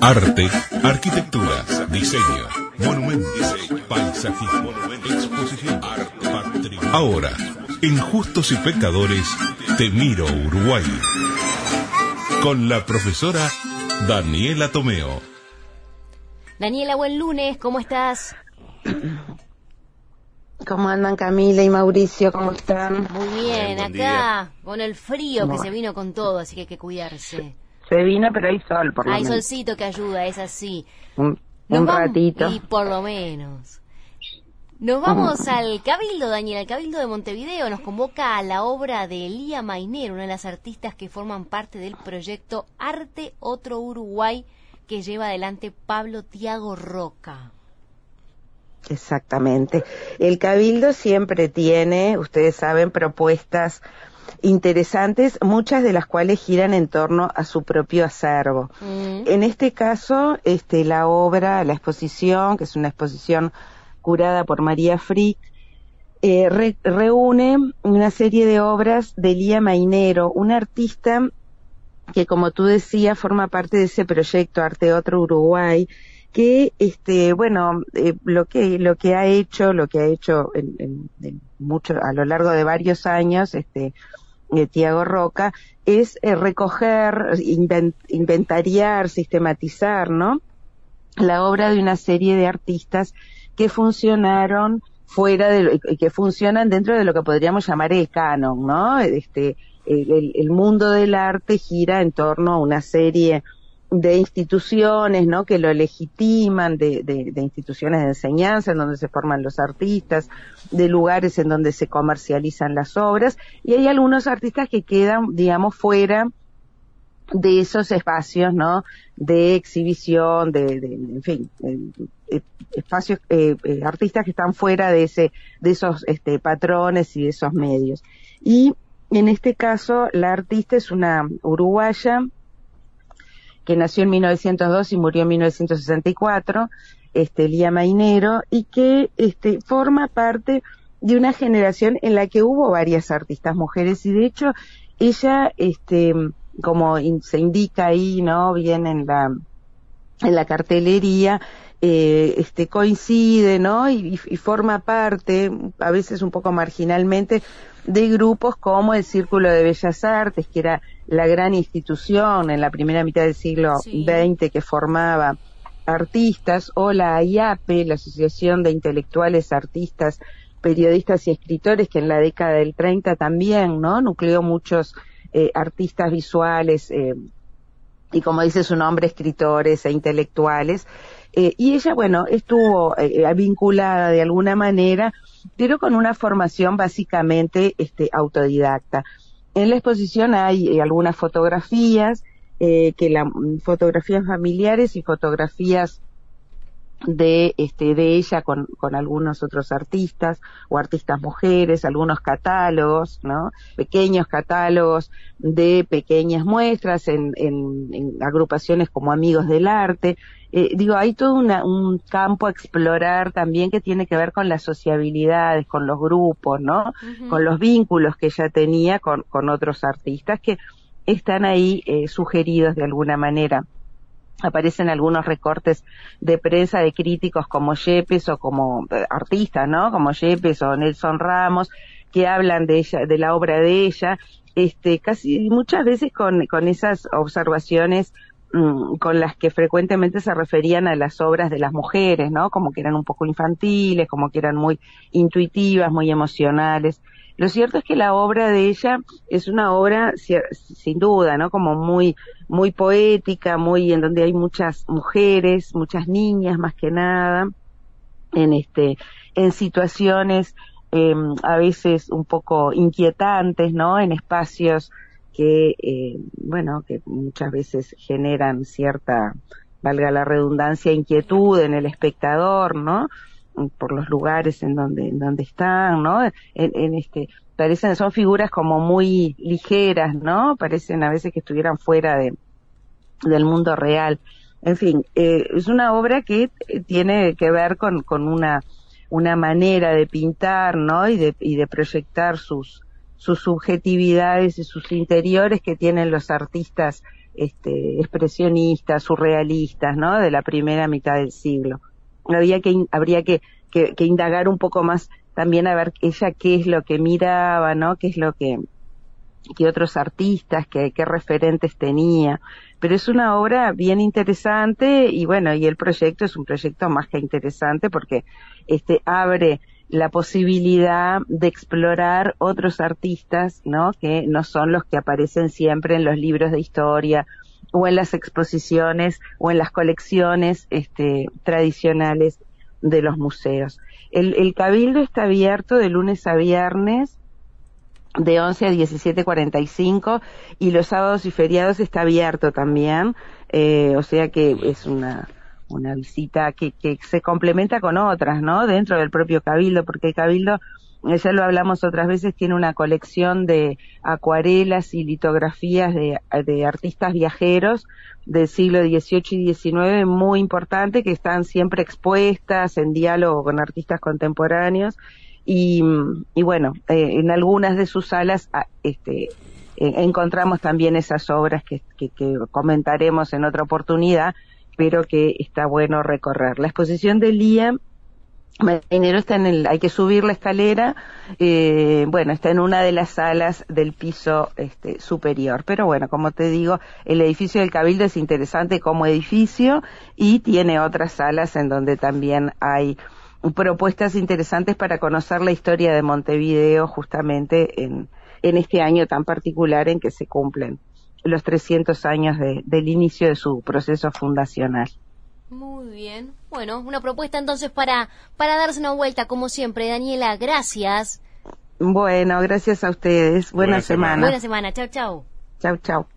Arte, arquitectura, diseño, monumentos, paisajismo, exposición, arte, patrimonio. Ahora, en Justos y Pecadores, Te Miro Uruguay, con la profesora Daniela Tomeo. Daniela, buen lunes, ¿cómo estás? ¿Cómo andan Camila y Mauricio? ¿Cómo están? Muy bien, acá día. con el frío que se vino con todo, así que hay que cuidarse. Se vino, pero hay sol, por lo Hay menos. solcito que ayuda, es así. Un Nos vamos- ratito. Y por lo menos. Nos vamos al Cabildo, Daniela. El Cabildo de Montevideo nos convoca a la obra de Elía Mainero, una de las artistas que forman parte del proyecto Arte Otro Uruguay que lleva adelante Pablo Tiago Roca. Exactamente. El Cabildo siempre tiene, ustedes saben, propuestas interesantes, muchas de las cuales giran en torno a su propio acervo. En este caso, la obra, la exposición, que es una exposición curada por María Frick, reúne una serie de obras de Elía Mainero, una artista que, como tú decías, forma parte de ese proyecto Arte Otro Uruguay, que lo que ha hecho en mucho a lo largo de varios años Tiago Roca es recoger, inventariar, sistematizar, ¿no?, la obra de una serie de artistas que funcionaron que funcionan dentro de lo que podríamos llamar el canon, ¿no? El mundo del arte gira en torno a una serie de instituciones, ¿no?, que lo legitiman, de instituciones de enseñanza en donde se forman los artistas, de lugares en donde se comercializan las obras, y hay algunos artistas que quedan, digamos, fuera de esos espacios, ¿no?, de exhibición, en fin, espacios, artistas que están fuera de esos patrones y de esos medios. Y en este caso, la artista es una uruguaya que nació en 1902 y murió en 1964, Elía Mainero, y que forma parte de una generación en la que hubo varias artistas mujeres, y de hecho ella, como se indica ahí, ¿no?, bien en la cartelería, coincide, ¿no?, y forma parte, a veces un poco marginalmente, de grupos como el Círculo de Bellas Artes, que era la gran institución en la primera mitad del siglo XX que formaba artistas, o la AIAPE, la Asociación de Intelectuales, Artistas, Periodistas y Escritores, que en la década del 30 también, ¿no?, nucleó muchos artistas visuales, y como dice su nombre, escritores e intelectuales. Y ella, bueno, estuvo vinculada de alguna manera, pero con una formación básicamente autodidacta. En la exposición hay algunas fotografías, fotografías familiares y fotografías de ella con algunos otros artistas o artistas mujeres, algunos catálogos, ¿no?, pequeños catálogos de pequeñas muestras en agrupaciones como Amigos del Arte. Hay todo un campo a explorar también que tiene que ver con las sociabilidades, con los grupos, ¿no?, con los vínculos que ella tenía con otros artistas que están ahí sugeridos de alguna manera. Aparecen algunos recortes de prensa de críticos como Yepes o como artistas, ¿no?, como Yepes o Nelson Ramos, que hablan de ella, de la obra de ella, casi muchas veces con esas observaciones con las que frecuentemente se referían a las obras de las mujeres, ¿no?, como que eran un poco infantiles, como que eran muy intuitivas, muy emocionales. Lo cierto es que la obra de ella es una obra, sin duda, ¿no?, como muy poética, en donde hay muchas mujeres, muchas niñas más que nada, en situaciones a veces un poco inquietantes, ¿no?, en espacios que muchas veces generan cierta, valga la redundancia, inquietud en el espectador, ¿no?, por los lugares en donde están, ¿no? Son figuras como muy ligeras, ¿no? Parecen a veces que estuvieran fuera del mundo real. En fin, es una obra que tiene que ver con una manera de pintar, ¿no?, y de proyectar sus subjetividades y sus interiores que tienen los artistas expresionistas, surrealistas, ¿no? De la primera mitad del siglo. Habría que indagar un poco más también a ver ella qué es lo que miraba, ¿no? Qué es lo que otros artistas, qué referentes tenía. Pero es una obra bien interesante y bueno, y el proyecto es un proyecto más que interesante porque abre la posibilidad de explorar otros artistas, ¿no? Que no son los que aparecen siempre en los libros de historia o en las exposiciones o en las colecciones tradicionales de los museos. El Cabildo está abierto de lunes a viernes de 11 a 17:45 y los sábados y feriados está abierto también, o sea que es una visita que se complementa con otras, ¿no? Dentro del propio Cabildo, porque el Cabildo, ya lo hablamos otras veces, tiene una colección de acuarelas y litografías de artistas viajeros del siglo XVIII y XIX muy importante, que están siempre expuestas en diálogo con artistas contemporáneos y bueno, en algunas de sus salas encontramos también esas obras que comentaremos en otra oportunidad, pero que está bueno recorrer. La exposición de Lía Mainero está hay que subir la escalera, bueno, está en una de las salas del piso superior, pero bueno, como te digo, el edificio del Cabildo es interesante como edificio y tiene otras salas en donde también hay propuestas interesantes para conocer la historia de Montevideo justamente en este año tan particular en que se cumplen los 300 años del inicio de su proceso fundacional. Muy bien. Bueno, una propuesta entonces para darse una vuelta, como siempre. Daniela, gracias. Bueno, gracias a ustedes. Buena semana. Buena semana. Chau, chau. Chau, chau.